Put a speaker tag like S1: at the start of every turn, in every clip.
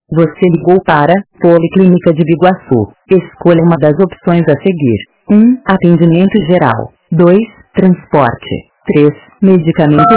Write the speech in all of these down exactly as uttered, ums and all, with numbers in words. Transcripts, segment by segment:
S1: Você ligou para Policlínica de Biguaçu. Escolha uma das opções a seguir. um. Atendimento geral. dois. Transporte. três. Medicamento.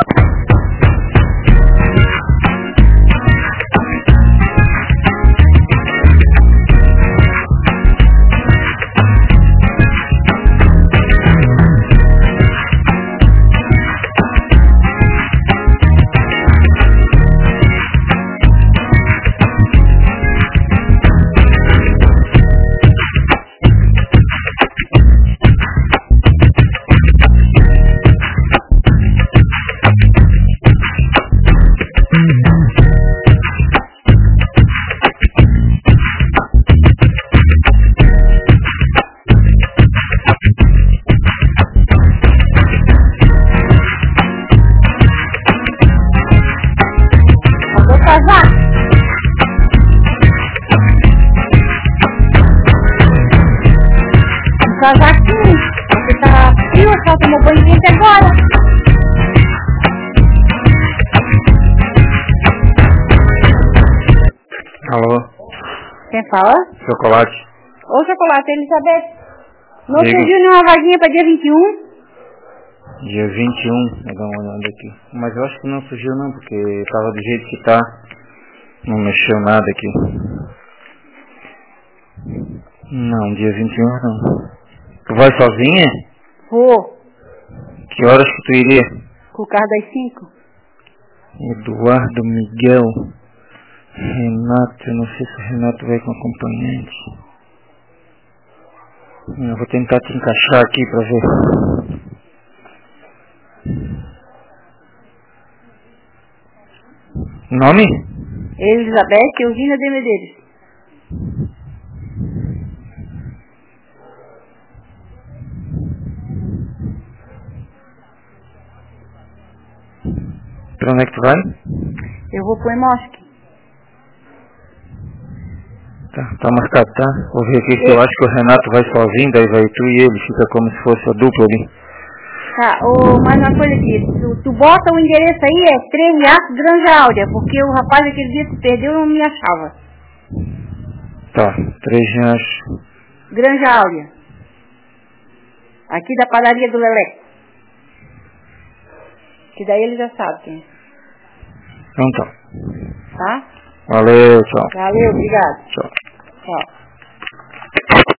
S2: Casaquinho, você tá frio, só tomou banho quente agora.
S3: Alô?
S2: Quem fala?
S3: Chocolate.
S2: Ô Chocolate, Elizabeth. Não
S3: Diga.
S2: surgiu nenhuma vaguinha pra dia vinte e um?
S3: Dia vinte e um, vou dar uma olhada aqui. Mas eu acho que não surgiu não, porque tava do jeito que tá. Não mexeu nada aqui. Não, dia vinte e um não. Tu vai sozinha?
S2: Vou.
S3: Que horas que tu iria?
S2: Com o carro das cinco.
S3: Eduardo Miguel. Renato, eu não sei se o Renato vai com acompanhante. Eu vou tentar te encaixar aqui pra ver. Nome?
S2: Elizabeth Eugênia de Medeiros.
S3: Pra onde é que tu vai?
S2: Eu vou pro Emosque.
S3: Tá, tá marcado, tá? Vou ver aqui se eu acho que o Renato vai sozinho, daí vai tu e ele, fica como se fosse a dupla ali.
S2: Tá, ô, mais uma coisa aqui. Tu, tu bota o endereço aí, é três Riachos, Granja Áurea, porque o rapaz aquele dia se perdeu e não me achava.
S3: Tá, três reais.
S2: Granja Áurea. Aqui da padaria do Lelé. Que daí ele já sabe quem é.
S3: Então tá.
S2: Tá?
S3: Valeu, tchau.
S2: Valeu, obrigado.
S3: Tchau.
S2: Tchau.